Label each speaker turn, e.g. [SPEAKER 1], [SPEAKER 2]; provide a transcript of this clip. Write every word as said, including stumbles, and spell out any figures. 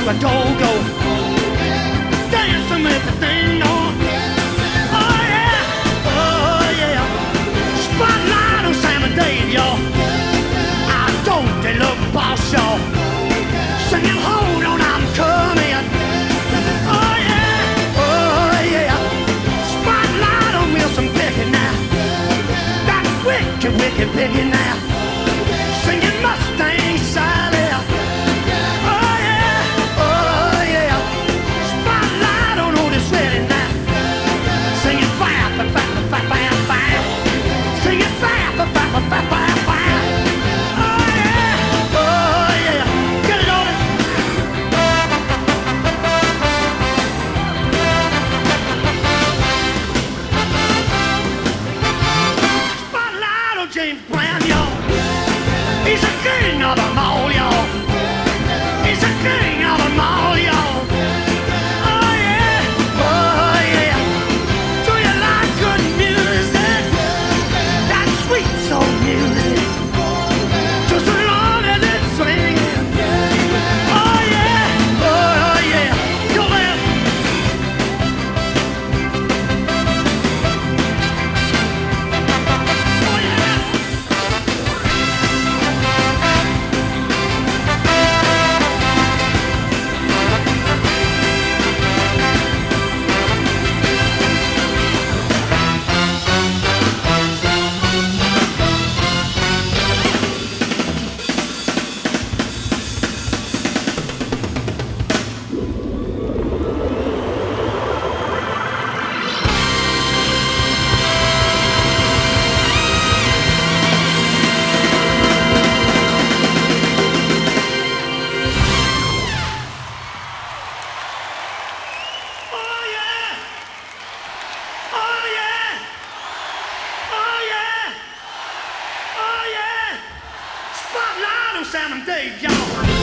[SPEAKER 1] a go-go, dancing with the thing on. Oh yeah, oh yeah. Spotlight on Sam and Dave, y'all. I don't they look boss, y'all. Singing, hold on, I'm coming. Oh yeah, oh yeah. Spotlight on Wilson Pickett now. That wicked, wicked Pickett now. Singing Mustang Sally. Oh yeah, oh yeah. Spotlight on Otis Redding now. Singing fire, fire, fire, fire, fire, fire. Singing fire, fire, fire, fire, fire, fire. Oh yeah, oh yeah. Get it, Otis. Spotlight on James Brown, y'all. He's a king of them all, y'all. He's a king of them all, y'all. Oh yeah, oh yeah. Do you like good music? That sweet soul music. Just as long as it's swinging. Oh yeah, oh yeah. Go there. Oh yeah. Oh yeah! Oh yeah! Oh yeah! Oh yeah! Spotlight on Sam and Dave, y'all.